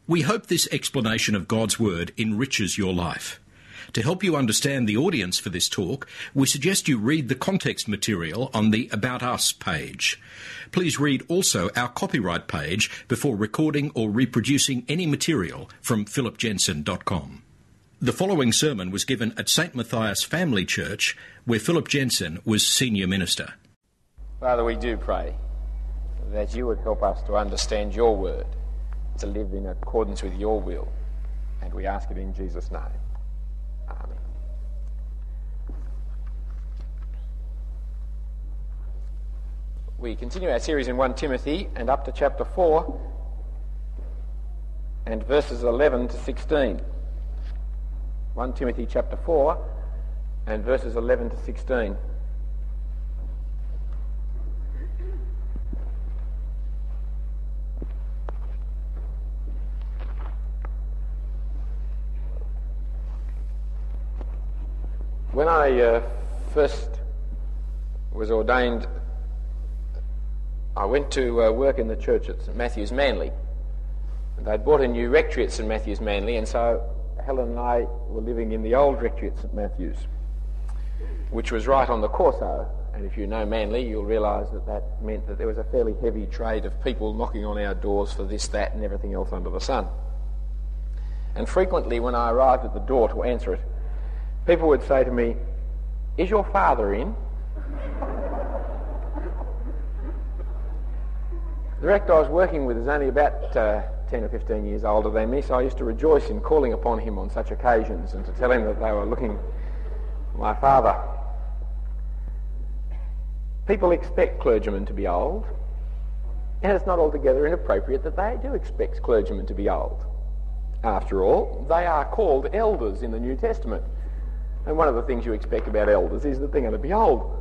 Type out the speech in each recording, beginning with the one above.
We hope this explanation of God's Word enriches your life. To help you understand the audience for this talk, we suggest you read the context material on the About Us page. Please read also our copyright page before recording or reproducing any material from philipjensen.com. The following sermon was given at St. Matthias Family Church, where Philip Jensen was senior minister. Father, we do pray that you would help us to understand your word, to live in accordance with your will, and we ask it in Jesus' name. Amen. We continue our series in 1 Timothy and up to chapter 4 and verses 11 to 16. 1 Timothy chapter 4 and verses 11 to 16. When I first was ordained, I went to work in the church at St Matthew's Manly. And they'd bought a new rectory at St Matthew's Manly, and so Helen and I were living in the old rectory at St Matthew's, which was right on the Corso. And if you know Manly, you'll realise that that meant that there was a fairly heavy trade of people knocking on our doors for this, that and everything else under the sun. And frequently when I arrived at the door to answer it, people would say to me, "Is your father in?" The rector I was working with is only about 10 or 15 years older than me, so I used to rejoice in calling upon him on such occasions and to tell him that they were looking for my father. People expect clergymen to be old, and it's not altogether inappropriate that they do expect clergymen to be old. After all, they are called elders in the New Testament. And one of the things you expect about elders is that they're going to be old.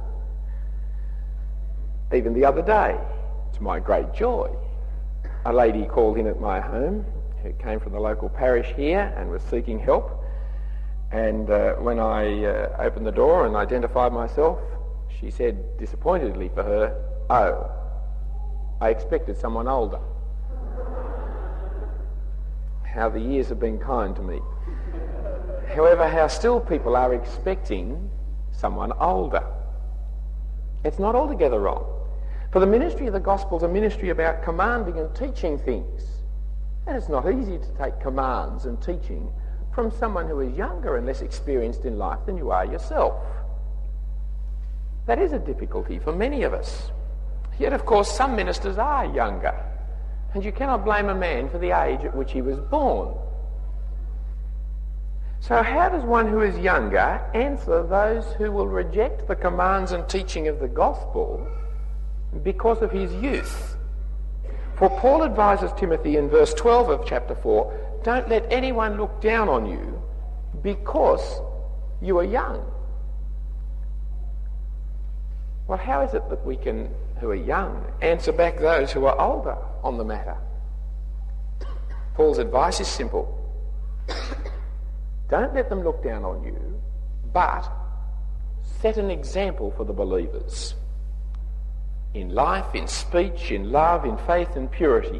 Even the other day, to my great joy, a lady called in at my home who came from the local parish here and was seeking help. And when I opened the door and identified myself, she said disappointedly for her, "Oh, I expected someone older." How the years have been kind to me. However, how still people are expecting someone older. It's not altogether wrong. For the ministry of the gospel is a ministry about commanding and teaching things. And it's not easy to take commands and teaching from someone who is younger and less experienced in life than you are yourself. That is a difficulty for many of us. Yet, of course, some ministers are younger. And you cannot blame a man for the age at which he was born. So how does one who is younger answer those who will reject the commands and teaching of the gospel because of his youth? For Paul advises Timothy in verse 12 of chapter 4, don't let anyone look down on you because you are young. Well, how is it that we can, who are young, answer back those who are older on the matter? Paul's advice is simple. Don't let them look down on you, but set an example for the believers. In life, in speech, in love, in faith and purity.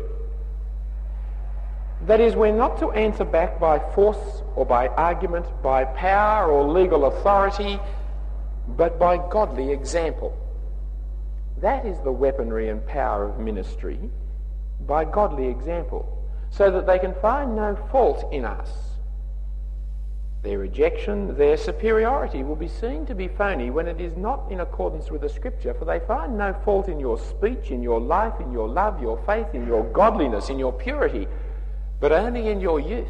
That is, we're not to answer back by force or by argument, by power or legal authority, but by godly example. That is the weaponry and power of ministry, by godly example, so that they can find no fault in us. Their rejection, their superiority will be seen to be phony when it is not in accordance with the Scripture, for they find no fault in your speech, in your life, in your love, your faith, in your godliness, in your purity, but only in your youth.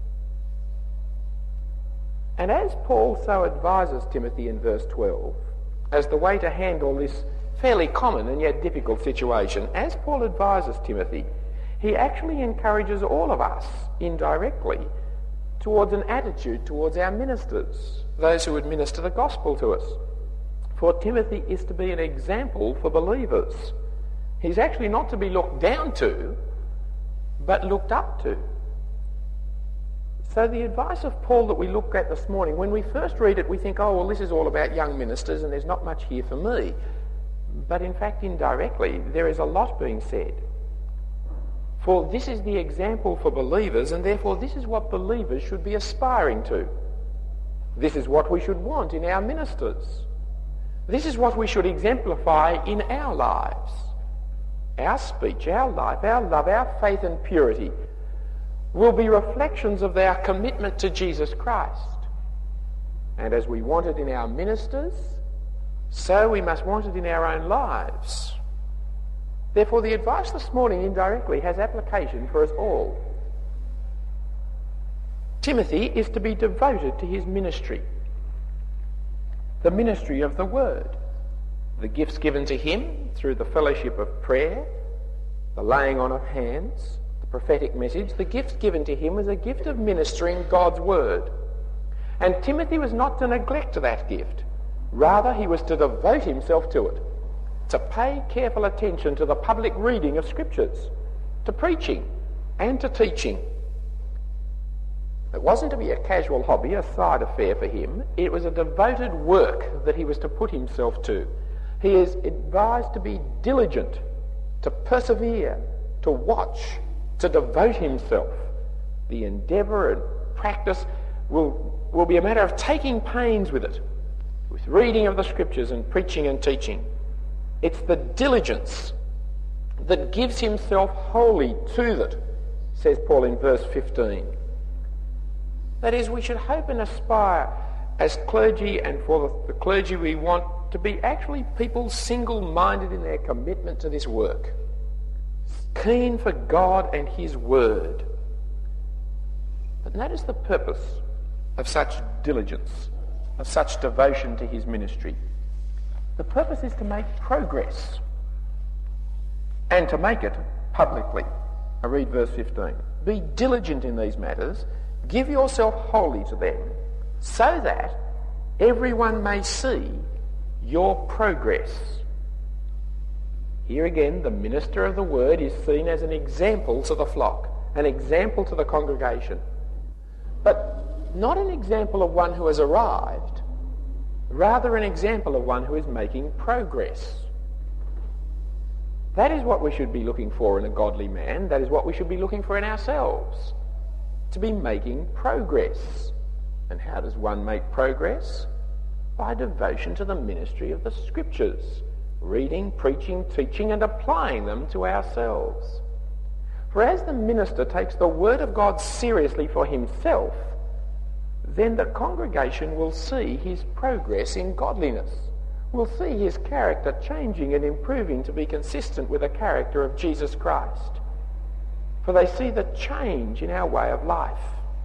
And as Paul so advises Timothy in verse 12, as the way to handle this fairly common and yet difficult situation, as Paul advises Timothy, he actually encourages all of us, indirectly, towards an attitude towards our ministers, those who administer the gospel to us. For Timothy is to be an example for believers. He's actually not to be looked down to, but looked up to. So the advice of Paul that we look at this morning, when we first read it, we think, oh, well, this is all about young ministers and there's not much here for me. But in fact, indirectly, there is a lot being said For this is the example for believers, and therefore this is what believers should be aspiring to. This is what we should want in our ministers. This is what we should exemplify in our lives. Our speech, our life, our love, our faith and purity will be reflections of our commitment to Jesus Christ. And as we want it in our ministers, so we must want it in our own lives. Therefore, the advice this morning indirectly has application for us all. Timothy is to be devoted to his ministry, the ministry of the Word, the gifts given to him through the fellowship of prayer, the laying on of hands, the prophetic message. The gifts given to him was a gift of ministering God's Word. And Timothy was not to neglect that gift. Rather, he was to devote himself to it, to pay careful attention to the public reading of Scriptures, to preaching and to teaching. It wasn't to be a casual hobby, a side affair for him. It was a devoted work that he was to put himself to. He is advised to be diligent, to persevere, to watch, to devote himself. The endeavour and practice will be a matter of taking pains with it, with reading of the Scriptures and preaching and teaching. It's the diligence that gives himself wholly to that, says Paul in verse 15. That is, we should hope and aspire as clergy, and for the clergy we want to be actually people single-minded in their commitment to this work, keen for God and his Word. But that is the purpose of such diligence, of such devotion to his ministry. The purpose is to make progress and to make it publicly. I read verse 15. Be diligent in these matters, give yourself wholly to them, so that everyone may see your progress. Here again, the minister of the Word is seen as an example to the flock, an example to the congregation, but not an example of one who has arrived, rather an example of one who is making progress. That is what we should be looking for in a godly man. That is what we should be looking for in ourselves, to be making progress. And how does one make progress? By devotion to the ministry of the Scriptures, reading, preaching, teaching, and applying them to ourselves. For as the minister takes the Word of God seriously for himself, then the congregation will see his progress in godliness, will see his character changing and improving to be consistent with the character of Jesus Christ. For they see the change in our way of life.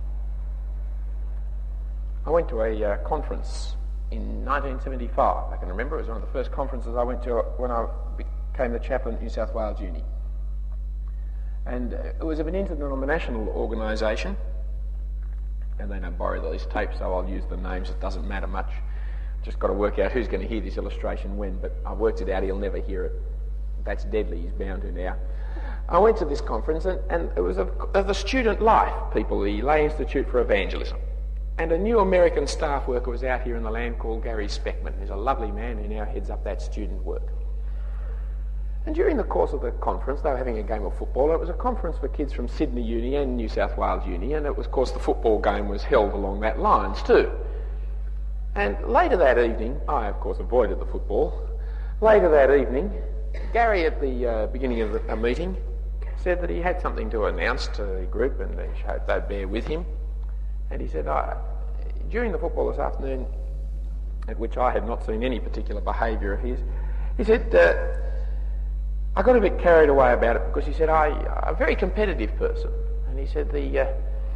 I went to a conference in 1975. I can remember it was one of the first conferences I went to when I became the chaplain at New South Wales Uni. And it was of an interdenominational organisation. And they don't borrow these tapes, so I'll use the names. It doesn't matter much. Just got to work out who's going to hear this illustration when, but I worked it out. He'll never hear it. That's deadly. He's bound to now. I went to this conference, and it was of the student life people, the Lay Institute for Evangelism. And a new American staff worker was out here in the land called Gary Speckman. He's a lovely man who now heads up that student work. And during the course of the conference, they were having a game of football. It was a conference for kids from Sydney Uni and New South Wales Uni, and it was, of course, the football game was held along that lines too. And later that evening, I, of course, avoided the football. Later that evening, Gary, at the beginning of a meeting, said that he had something to announce to the group, and he hoped they'd bear with him. And he said, during the football this afternoon, at which I had not seen any particular behaviour of his, he said, I got a bit carried away about it because he said, I'm a very competitive person. And he said, the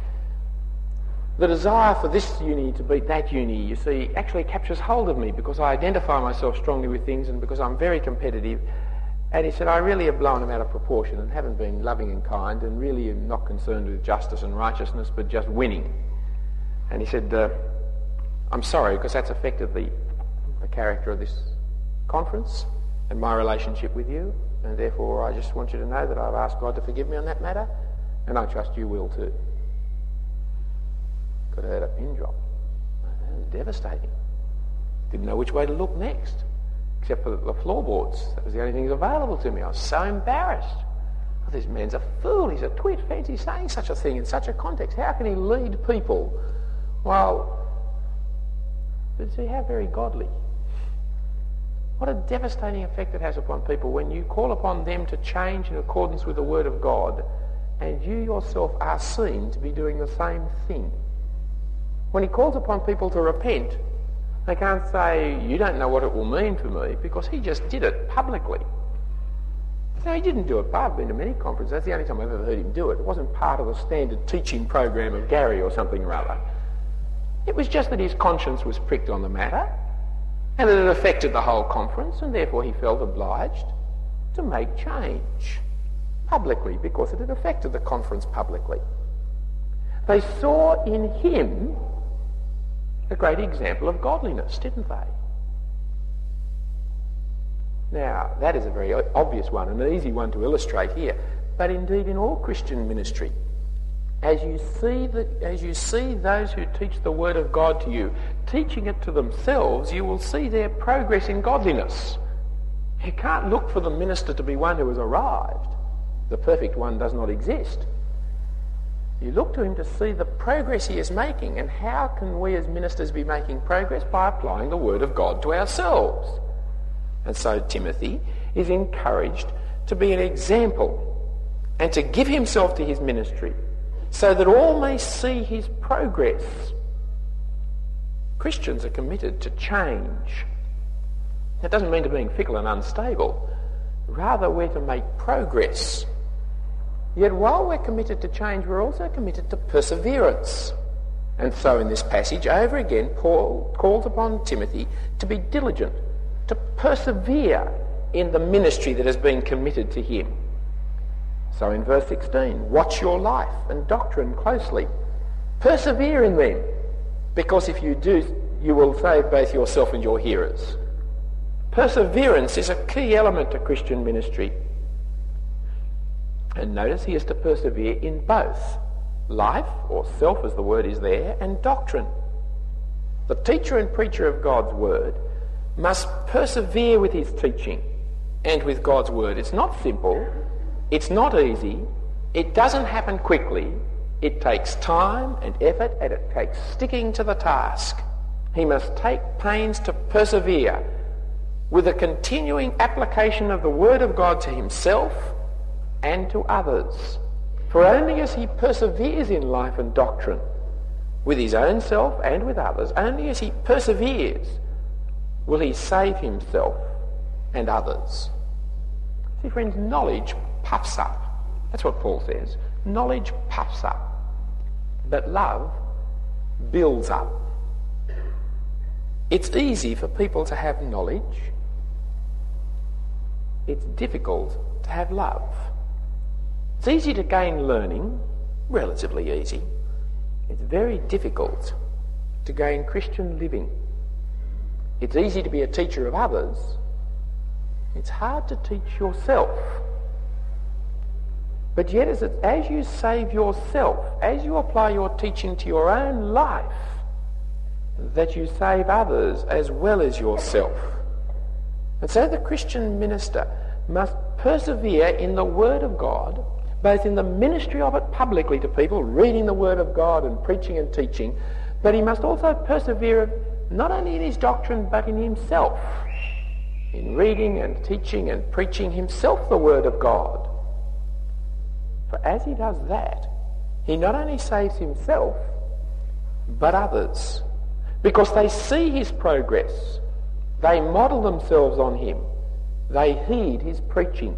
desire for this uni to beat that uni, you see, actually captures hold of me because I identify myself strongly with things and because I'm very competitive. And he said, I really have blown them out of proportion and haven't been loving and kind and really am not concerned with justice and righteousness but just winning. And he said, I'm sorry because that's affected the character of this conference and my relationship with you. And therefore, I just want you to know that I've asked God to forgive me on that matter, and I trust you will too. Could have had a pin drop. It was devastating. Didn't know which way to look next, except for the floorboards. That was the only thing available to me. I was so embarrassed. I this man's a fool, he's a twit, fancy saying such a thing in such a context. How can he lead people? Well, but see how very godly. What a devastating effect it has upon people when you call upon them to change in accordance with the Word of God and you yourself are seen to be doing the same thing. When he calls upon people to repent, they can't say, you don't know what it will mean for me, because he just did it publicly. No, he didn't do it. I've been to many conferences. That's the only time I've ever heard him do it. It wasn't part of the standard teaching program of Gary or something or other. It was just that his conscience was pricked on the matter, and that it affected the whole conference, and therefore he felt obliged to make change publicly, because it had affected the conference publicly. They saw in him a great example of godliness, didn't they? Now, that is a very obvious one, and an easy one to illustrate here, but indeed in all Christian ministry, as you see those who teach the Word of God to you, teaching it to themselves, you will see their progress in godliness. You can't look for the minister to be one who has arrived. The perfect one does not exist. You look to him to see the progress he is making, and how can we as ministers be making progress? By applying the Word of God to ourselves. And so Timothy is encouraged to be an example and to give himself to his ministry, so that all may see his progress. Christians are committed to change. That doesn't mean to being fickle and unstable. Rather, we're to make progress. Yet while we're committed to change, we're also committed to perseverance. And so in this passage, over again, Paul calls upon Timothy to be diligent, to persevere in the ministry that has been committed to him. So in verse 16, watch your life and doctrine closely. Persevere in them, because if you do, you will save both yourself and your hearers. Perseverance is a key element to Christian ministry. And notice he is to persevere in both life, or self as the word is there, and doctrine. The teacher and preacher of God's word must persevere with his teaching and with God's word. It's not simple. It's not easy. It doesn't happen quickly. It takes time and effort, and it takes sticking to the task. He must take pains to persevere with a continuing application of the Word of God to himself and to others. For only as he perseveres in life and doctrine, with his own self and with others, only as he perseveres will he save himself and others. See, friends, knowledge puffs up. That's what Paul says. Knowledge puffs up. But love builds up. It's easy for people to have knowledge. It's difficult to have love. It's easy to gain learning, relatively easy. It's very difficult to gain Christian living. It's easy to be a teacher of others. It's hard to teach yourself. But yet as you save yourself, as you apply your teaching to your own life, that you save others as well as yourself. And so the Christian minister must persevere in the Word of God, both in the ministry of it publicly to people, reading the Word of God and preaching and teaching, but he must also persevere not only in his doctrine but in himself, in reading and teaching and preaching himself the Word of God. For as he does that, he not only saves himself, but others, because they see his progress, they model themselves on him, they heed his preaching.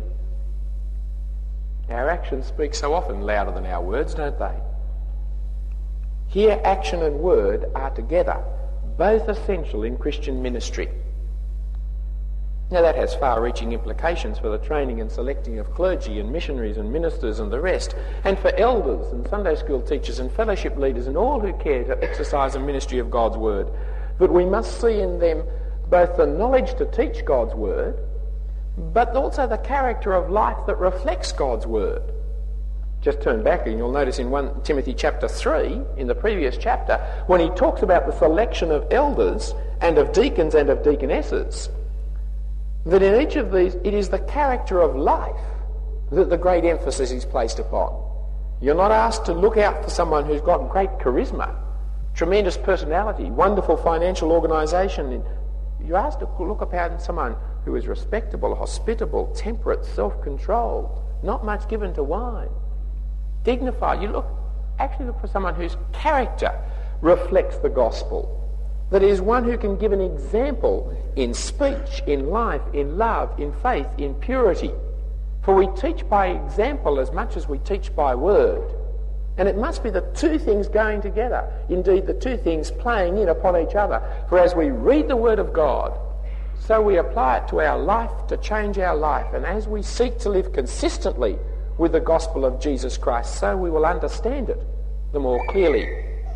Our actions speak so often louder than our words, don't they? Here, action and word are together, both essential in Christian ministry. Now that has far-reaching implications for the training and selecting of clergy and missionaries and ministers and the rest, and for elders and Sunday school teachers and fellowship leaders and all who care to exercise a ministry of God's word. But we must see in them both the knowledge to teach God's word, but also the character of life that reflects God's word. Just turn back and you'll notice in 1 Timothy chapter 3, in the previous chapter, when he talks about the selection of elders and of deacons and of deaconesses, that in each of these it is the character of life that the great emphasis is placed upon. You're not asked to look out for someone who's got great charisma, tremendous personality, wonderful financial organisation. You're asked to look upon someone who is respectable, hospitable, temperate, self-controlled, not much given to wine, dignified. You actually look for someone whose character reflects the gospel, that is one who can give an example in speech, in life, in love, in faith, in purity. For we teach by example as much as we teach by word. And it must be the two things going together. Indeed, the two things playing in upon each other. For as we read the Word of God, so we apply it to our life to change our life. And as we seek to live consistently with the gospel of Jesus Christ, so we will understand it the more clearly.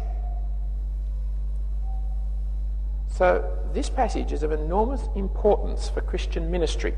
So this passage is of enormous importance for Christian ministry.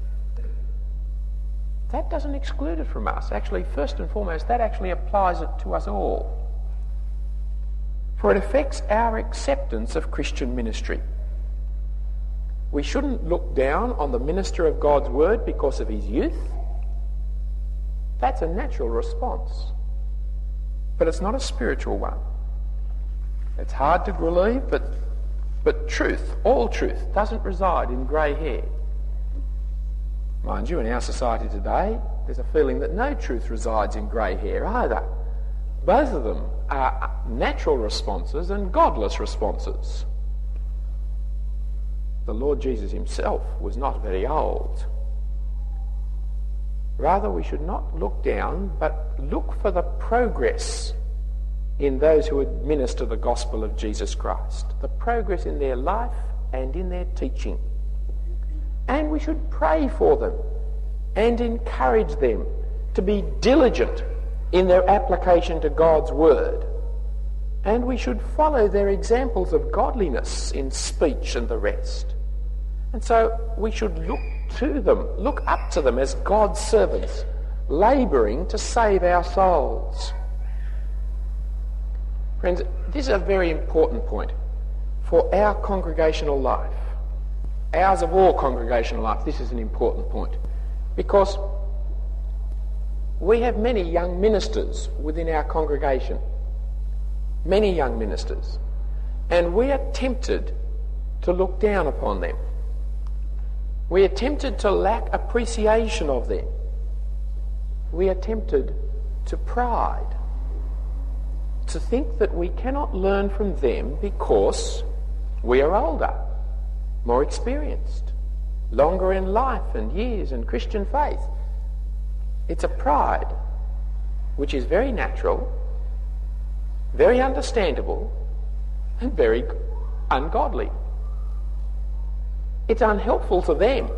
That doesn't exclude it from us. Actually, first and foremost, that actually applies it to us all. For it affects our acceptance of Christian ministry. We shouldn't look down on the minister of God's word because of his youth. That's a natural response. But it's not a spiritual one. It's hard to believe, but truth, all truth, doesn't reside in grey hair. Mind you, in our society today, there's a feeling that no truth resides in grey hair either. Both of them are natural responses and godless responses. The Lord Jesus himself was not very old. Rather, we should not look down, but look for the progress in those who administer the gospel of Jesus Christ, the progress in their life and in their teaching. And we should pray for them and encourage them to be diligent in their application to God's word. And we should follow their examples of godliness in speech and the rest. And so we should look to them, look up to them as God's servants, labouring to save our souls. Friends, this is a very important point for our congregational life. Ours of all congregational life, this is an important point. Because we have many young ministers within our congregation. Many young ministers. And we are tempted to look down upon them. We are tempted to lack appreciation of them. We are tempted to pride. To think that we cannot learn from them because we are older, more experienced, longer in life and years and Christian faith. It's a pride which is very natural, very understandable, and very ungodly. It's unhelpful to them,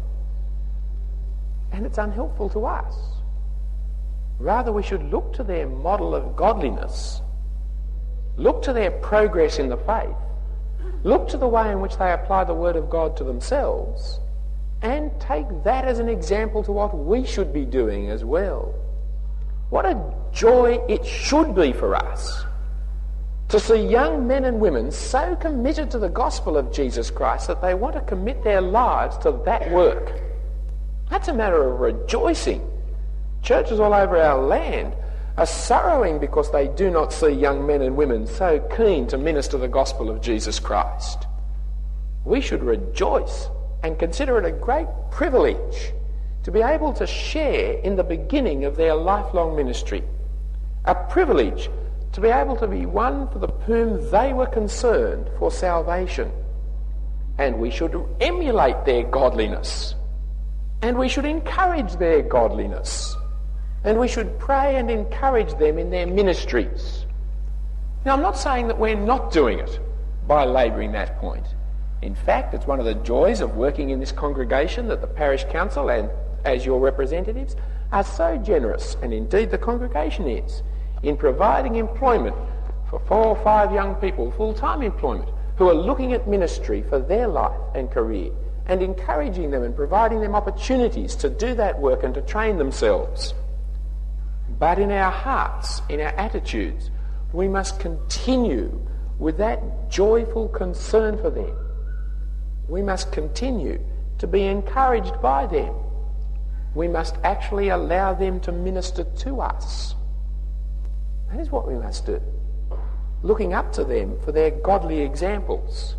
and it's unhelpful to us. Rather, we should look to their model of godliness, look to their progress in the faith, look to the way in which they apply the Word of God to themselves, and take that as an example to what we should be doing as well. What a joy it should be for us to see young men and women so committed to the gospel of Jesus Christ that they want to commit their lives to that work. That's a matter of rejoicing. Churches all over our land are sorrowing because they do not see young men and women so keen to minister the gospel of Jesus Christ. We should rejoice and consider it a great privilege to be able to share in the beginning of their lifelong ministry. A privilege to be able to be one for whom they were concerned for salvation. And we should emulate their godliness. And we should encourage their godliness. And we should pray and encourage them in their ministries. Now, I'm not saying that we're not doing it by labouring that point. In fact, it's one of the joys of working in this congregation that the parish council and as your representatives are so generous, and indeed the congregation is, in providing employment for 4 or 5 young people, full-time employment, who are looking at ministry for their life and career, and encouraging them and providing them opportunities to do that work and to train themselves. But in our hearts, in our attitudes, we must continue with that joyful concern for them. We must continue to be encouraged by them. we must actually allow them to minister to us. That is what we must do. Looking up to them for their godly examples.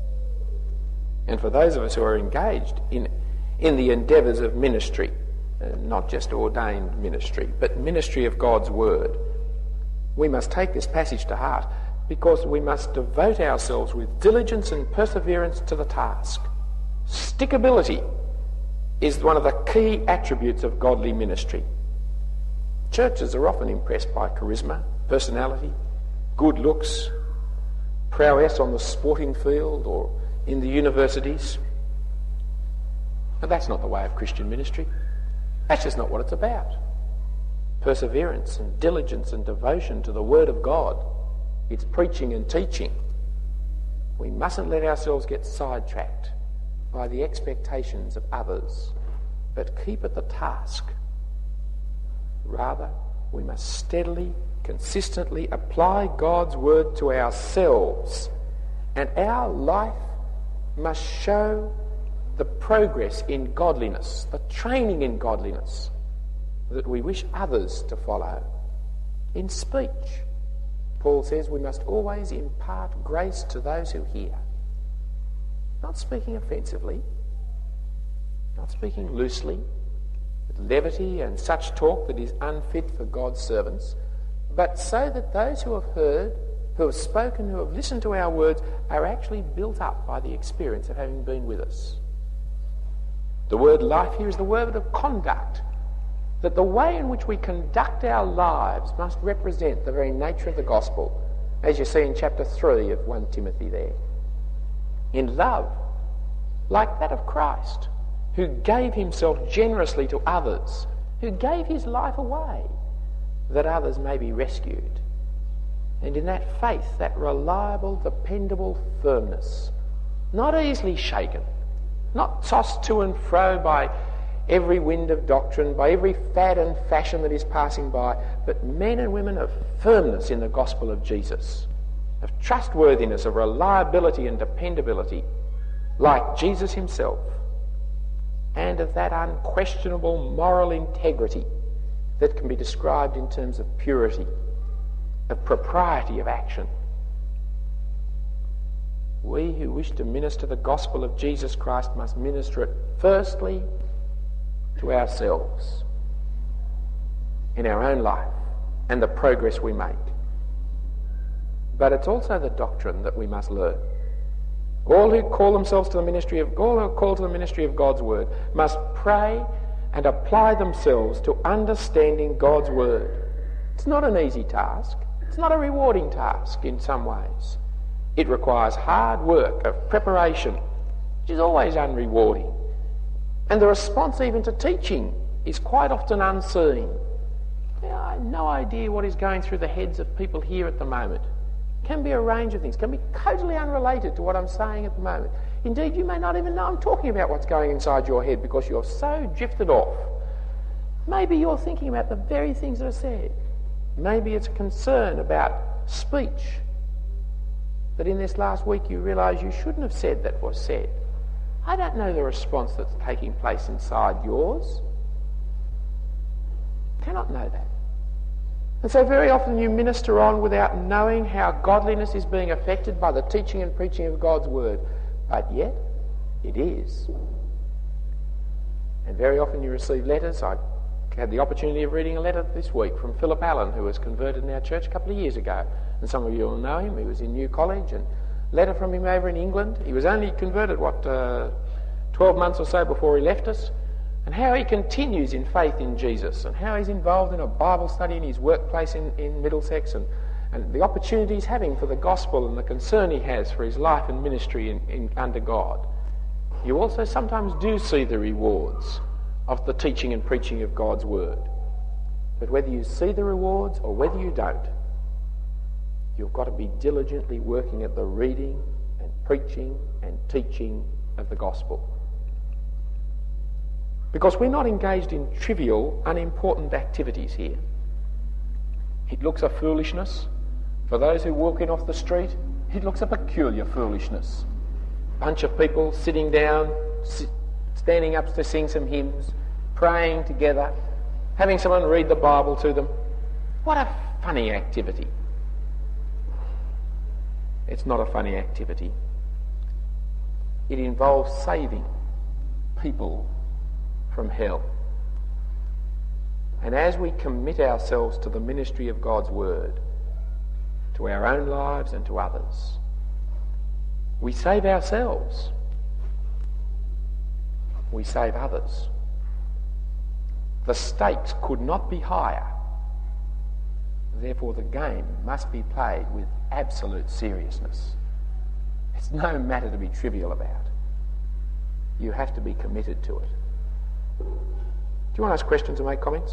And for those of us who are engaged in the endeavours of ministry, not just ordained ministry, but ministry of God's Word, we must take this passage to heart, because we must devote ourselves with diligence and perseverance to the task. Stickability is one of the key attributes of godly ministry. Churches are often impressed by charisma, personality, good looks, prowess on the sporting field or in the universities. But that's not the way of Christian ministry. That's just not what it's about. Perseverance and diligence and devotion to the Word of God. It's preaching and teaching. We mustn't let ourselves get sidetracked by the expectations of others, but keep at the task. Rather, we must steadily, consistently apply God's Word to ourselves, and our life must show the progress in godliness, the training in godliness that we wish others to follow. In speech, Paul says we must always impart grace to those who hear. Not speaking offensively, not speaking loosely, with levity and such talk that is unfit for God's servants, but so that those who have heard, who have spoken, who have listened to our words, are actually built up by the experience of having been with us. The word life here is the word of conduct, that the way in which we conduct our lives must represent the very nature of the gospel, as you see in chapter 3 of 1 Timothy there. In love, like that of Christ, who gave himself generously to others, who gave his life away, that others may be rescued. And in that faith, that reliable, dependable firmness, not easily shaken, not tossed to and fro by every wind of doctrine, by every fad and fashion that is passing by, but men and women of firmness in the gospel of Jesus, of trustworthiness, of reliability and dependability, like Jesus himself, and of that unquestionable moral integrity that can be described in terms of purity, of propriety of action. We who wish to minister the gospel of Jesus Christ must minister it firstly to ourselves, in our own life and the progress we make. But it's also the doctrine that we must learn. All who call themselves to the ministry of all who are called to the ministry of God's Word must pray and apply themselves to understanding God's Word. It's not an easy task. It's not a rewarding task in some ways. It requires hard work of preparation, which is always unrewarding. And the response even to teaching is quite often unseen. I have no idea what is going through the heads of people here at the moment. It can be a range of things. It can be totally unrelated to what I'm saying at the moment. Indeed, you may not even know I'm talking about what's going inside your head because you're so drifted off. Maybe you're thinking about the very things that are said. Maybe it's a concern about speech, that in this last week you realise you shouldn't have said that was said. I don't know the response that's taking place inside yours. I cannot know that. And so very often you minister on without knowing how godliness is being affected by the teaching and preaching of God's Word. But yet, it is. And very often you receive letters. I had the opportunity of reading a letter this week from Philip Allen, who was converted in our church a couple of years ago. And some of you will know him. He was in New College, and letter from him over in England. He was only converted, 12 months or so before he left us. And how he continues in faith in Jesus, and how he's involved in a Bible study in his workplace in Middlesex, and the opportunity he's having for the gospel and the concern he has for his life and ministry under God. You also sometimes do see the rewards of the teaching and preaching of God's Word. But whether you see the rewards or whether you don't, you've got to be diligently working at the reading and preaching and teaching of the gospel. Because we're not engaged in trivial, unimportant activities here. It looks a foolishness. For those who walk in off the street, it looks a peculiar foolishness. A bunch of people sitting down, standing up to sing some hymns, praying together, having someone read the Bible to them. What a funny activity. It's not a funny activity. It involves saving people from hell. And as we commit ourselves to the ministry of God's Word, to our own lives and to others, we save ourselves. We save others. The stakes could not be higher. Therefore, the game must be played with absolute seriousness. It's no matter to be trivial about. You have to be committed to it. Do you want to ask questions or make comments?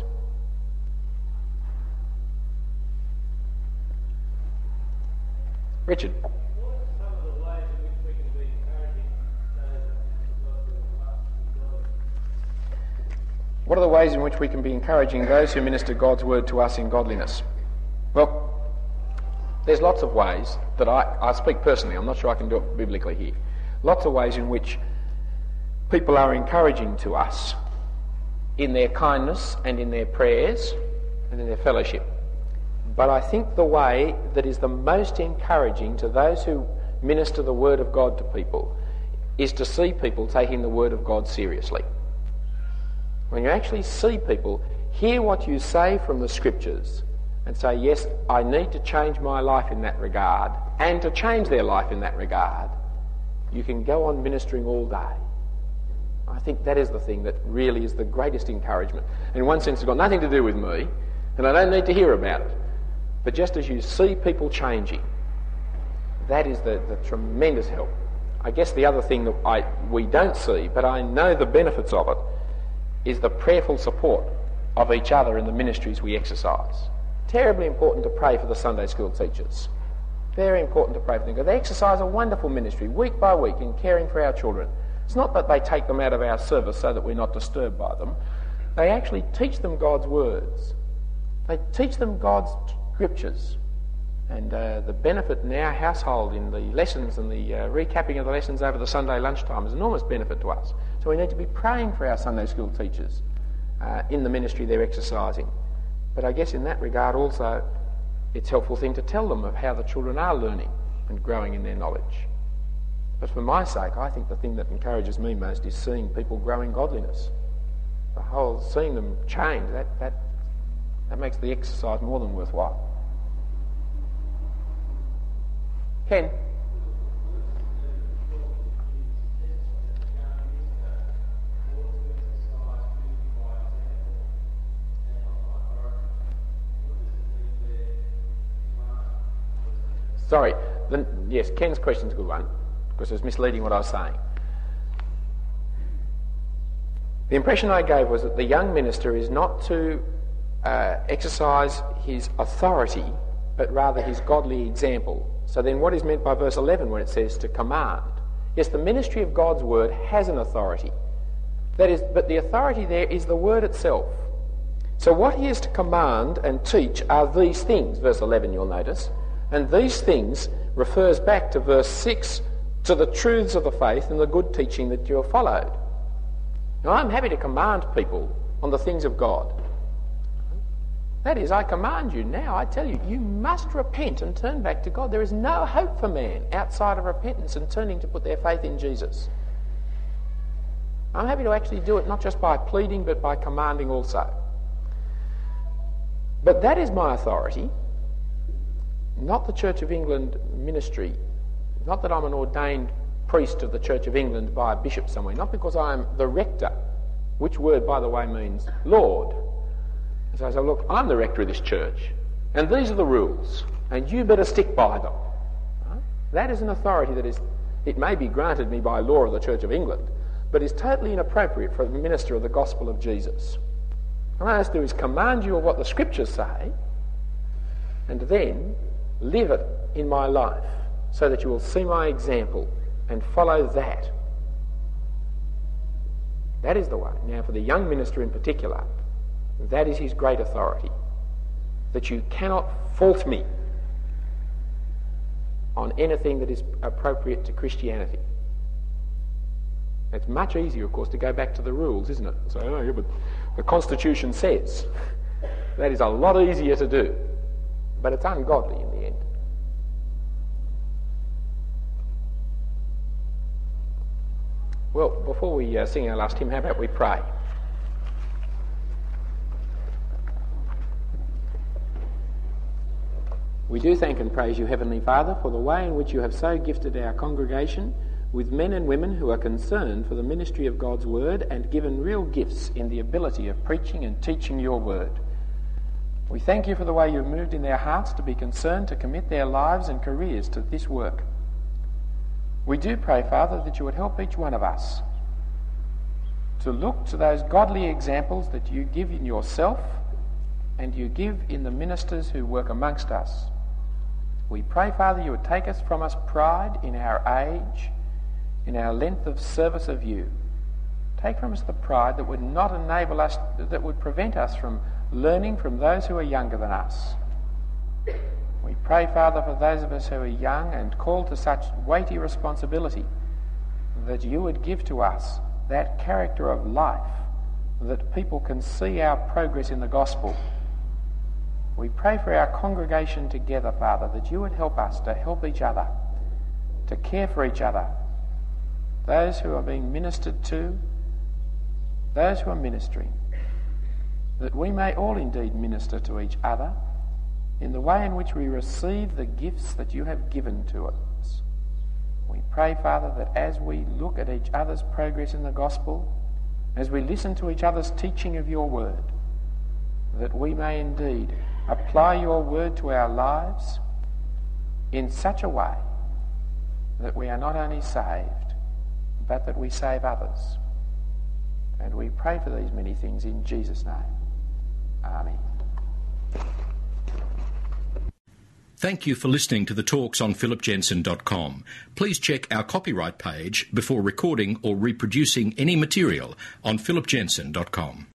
Richard. What are the ways in which we can be encouraging those who minister God's word to us in godliness? Well, there's lots of ways that I speak personally. I'm not sure I can do it biblically here. Lots of ways in which people are encouraging to us in their kindness and in their prayers and in their fellowship. But I think the way that is the most encouraging to those who minister the word of God to people is to see people taking the word of God seriously. When you actually see people hear what you say from the scriptures and say, yes, I need to change my life in that regard, and to change their life in that regard, you can go on ministering all day. I think that is the thing that really is the greatest encouragement. In one sense, it's got nothing to do with me, and I don't need to hear about it. But just as you see people changing, that is the tremendous help. I guess the other thing that we don't see, but I know the benefits of it, is the prayerful support of each other in the ministries we exercise. Terribly important to pray for the Sunday school teachers. Very important to pray for them, because they exercise a wonderful ministry week by week in caring for our children. It's not that they take them out of our service so that we're not disturbed by them. They actually teach them God's words. They teach them God's scriptures. And the benefit in our household in the lessons and the recapping of the lessons over the Sunday lunchtime is an enormous benefit to us. So we need to be praying for our Sunday school teachers in the ministry they're exercising. But I guess in that regard also, it's a helpful thing to tell them of how the children are learning and growing in their knowledge. But for my sake, I think the thing that encourages me most is seeing people grow in godliness. The whole seeing them change, that makes the exercise more than worthwhile. Ken? Sorry, yes, Ken's question's a good one, because it's misleading what I was saying. The impression I gave was that the young minister is not to exercise his authority, but rather his godly example. So then what is meant by verse 11 when it says to command? Yes, the ministry of God's word has an authority. That is, but the authority there is the word itself. So what he is to command and teach are these things, verse 11 you'll notice. And these things refers back to verse 6, to the truths of the faith and the good teaching that you have followed. Now I'm happy to command people on the things of God. That is, I command you now, I tell you, you must repent and turn back to God. There is no hope for man outside of repentance and turning to put their faith in Jesus. I'm happy to actually do it not just by pleading but by commanding also. But that is my authority, not the Church of England ministry. Not that I'm an ordained priest of the Church of England by a bishop somewhere, not because I'm the rector, which word, by the way, means Lord. So I say, look, I'm the rector of this church, and these are the rules, and you better stick by them. Right? That is an authority that is, it may be granted me by law of the Church of England, but is totally inappropriate for a minister of the gospel of Jesus. What I have to do is command you of what the scriptures say, and then live it in my life, so that you will see my example and follow that. That is the way. Now, for the young minister in particular, that is his great authority, that you cannot fault me on anything that is appropriate to Christianity. It's much easier, of course, to go back to the rules, isn't it? So, oh, yeah, but the Constitution says. That is a lot easier to do. But it's ungodly in the end. Well, before we sing our last hymn, how about we pray? We do thank and praise you, Heavenly Father, for the way in which you have so gifted our congregation with men and women who are concerned for the ministry of God's word and given real gifts in the ability of preaching and teaching your word. We thank you for the way you've moved in their hearts to be concerned to commit their lives and careers to this work. We do pray, Father, that you would help each one of us to look to those godly examples that you give in yourself and you give in the ministers who work amongst us. We pray, Father, you would take from us pride in our age, in our length of service of you. Take from us the pride that would not enable us, that would prevent us from learning from those who are younger than us. We pray, Father, for those of us who are young and called to such weighty responsibility, that you would give to us that character of life, that people can see our progress in the gospel. We pray for our congregation together, Father, that you would help us to help each other, to care for each other, those who are being ministered to, those who are ministering, that we may all indeed minister to each other in the way in which we receive the gifts that you have given to us. We pray, Father, that as we look at each other's progress in the gospel, as we listen to each other's teaching of your word, that we may indeed apply your word to our lives in such a way that we are not only saved, but that we save others. And we pray for these many things in Jesus' name. Amen. Thank you for listening to the talks on philipjensen.com. Please check our copyright page before recording or reproducing any material on philipjensen.com.